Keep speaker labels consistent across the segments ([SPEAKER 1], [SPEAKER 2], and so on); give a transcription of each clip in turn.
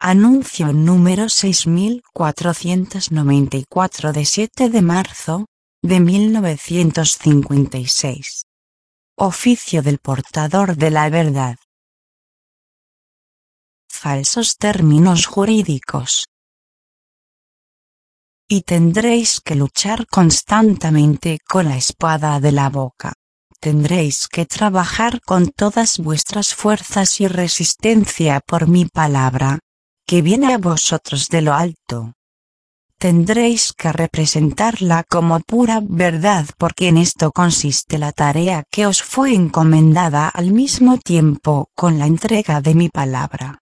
[SPEAKER 1] Anuncio número 6494 de 7 de marzo, de 1956. Oficio del portador de la verdad. Falsos términos jurídicos. Y tendréis que luchar constantemente con la espada de la boca. Tendréis que trabajar con todas vuestras fuerzas y resistencia por mi palabra, que viene a vosotros de lo alto. Tendréis que representarla como pura verdad, porque en esto consiste la tarea que os fue encomendada al mismo tiempo con la entrega de mi palabra.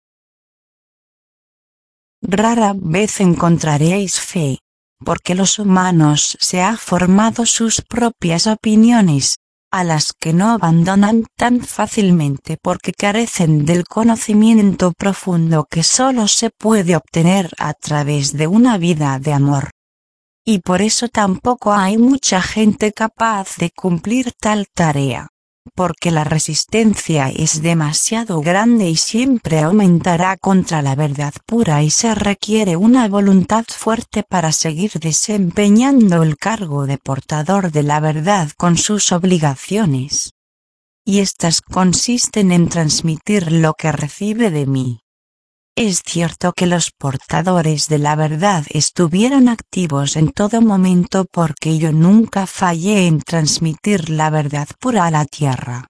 [SPEAKER 1] Rara vez encontraréis fe, porque los humanos se han formado sus propias opiniones, a las que no abandonan tan fácilmente porque carecen del conocimiento profundo que solo se puede obtener a través de una vida de amor. Y por eso tampoco hay mucha gente capaz de cumplir tal tarea, porque la resistencia es demasiado grande y siempre aumentará contra la verdad pura y se requiere una voluntad fuerte para seguir desempeñando el cargo de portador de la verdad con sus obligaciones. Y estas consisten en transmitir lo que recibe de mí. Es cierto que los portadores de la verdad estuvieron activos en todo momento porque yo nunca fallé en transmitir la verdad pura a la tierra.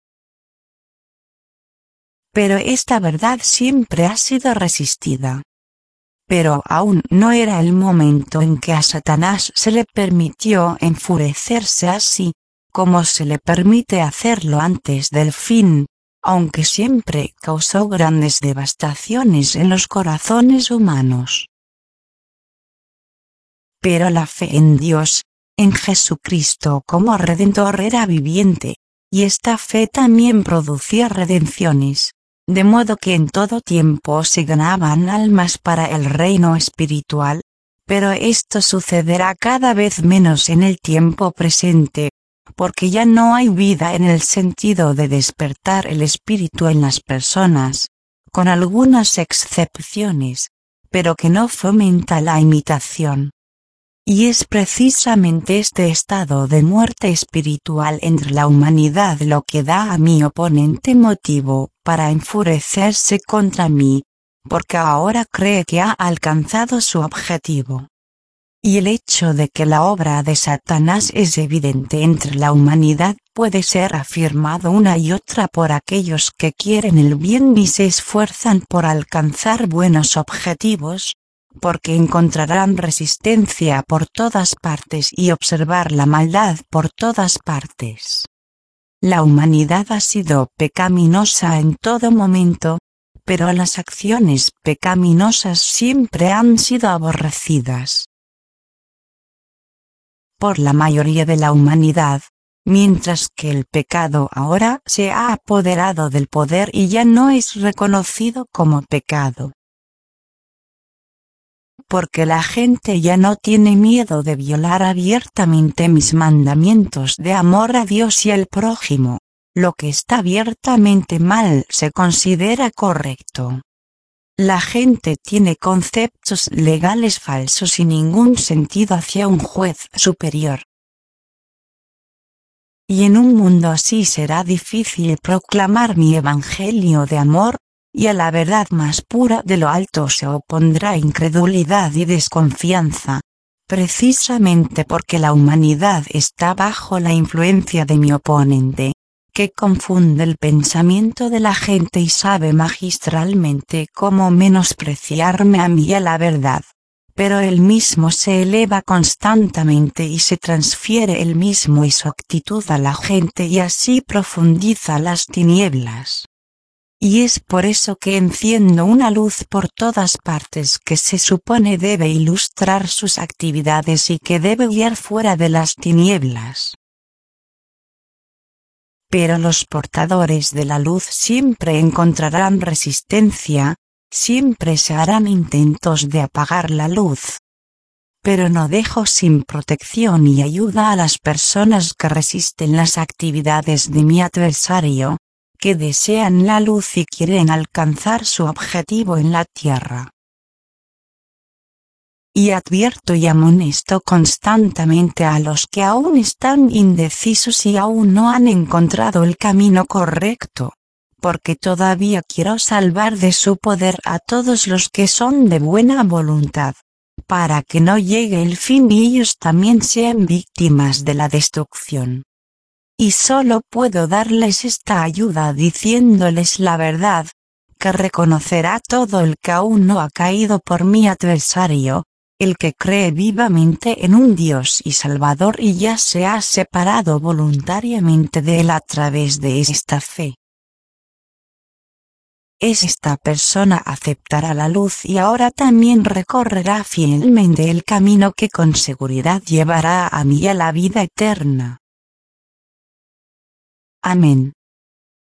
[SPEAKER 1] Pero esta verdad siempre ha sido resistida. Pero aún no era el momento en que a Satanás se le permitió enfurecerse así, como se le permite hacerlo antes del fin, aunque siempre causó grandes devastaciones en los corazones humanos. Pero la fe en Dios, en Jesucristo como Redentor era viviente, y esta fe también producía redenciones, de modo que en todo tiempo se ganaban almas para el reino espiritual, pero esto sucederá cada vez menos en el tiempo presente, porque ya no hay vida en el sentido de despertar el espíritu en las personas, con algunas excepciones, pero que no fomenta la imitación. Y es precisamente este estado de muerte espiritual entre la humanidad lo que da a mi oponente motivo para enfurecerse contra mí, porque ahora cree que ha alcanzado su objetivo. Y el hecho de que la obra de Satanás es evidente entre la humanidad puede ser afirmado una y otra por aquellos que quieren el bien y se esfuerzan por alcanzar buenos objetivos, porque encontrarán resistencia por todas partes y observar la maldad por todas partes. La humanidad ha sido pecaminosa en todo momento, pero las acciones pecaminosas siempre han sido aborrecidas por la mayoría de la humanidad, mientras que el pecado ahora se ha apoderado del poder y ya no es reconocido como pecado. Porque la gente ya no tiene miedo de violar abiertamente mis mandamientos de amor a Dios y al prójimo, lo que está abiertamente mal se considera correcto. La gente tiene conceptos legales falsos sin ningún sentido hacia un juez superior. Y en un mundo así será difícil proclamar mi evangelio de amor, y a la verdad más pura de lo alto se opondrá incredulidad y desconfianza, precisamente porque la humanidad está bajo la influencia de mi oponente, que confunde el pensamiento de la gente y sabe magistralmente cómo menospreciarme a mí y a la verdad, pero él mismo se eleva constantemente y se transfiere él mismo y su actitud a la gente y así profundiza las tinieblas. Y es por eso que enciendo una luz por todas partes que se supone debe ilustrar sus actividades y que debe guiar fuera de las tinieblas. Pero los portadores de la luz siempre encontrarán resistencia, siempre se harán intentos de apagar la luz. Pero no dejo sin protección y ayuda a las personas que resisten las actividades de mi adversario, que desean la luz y quieren alcanzar su objetivo en la tierra. y advierto y amonesto constantemente a los que aún están indecisos y aún no han encontrado el camino correcto, porque todavía quiero salvar de su poder a todos los que son de buena voluntad, para que no llegue el fin y ellos también sean víctimas de la destrucción. Y solo puedo darles esta ayuda diciéndoles la verdad, que reconocerá todo el que aún no ha caído por mi adversario, el que cree vivamente en un Dios y Salvador y ya se ha separado voluntariamente de él a través de esta fe. Esta persona aceptará la luz y ahora también recorrerá fielmente el camino que con seguridad llevará a mí a la vida eterna. Amén.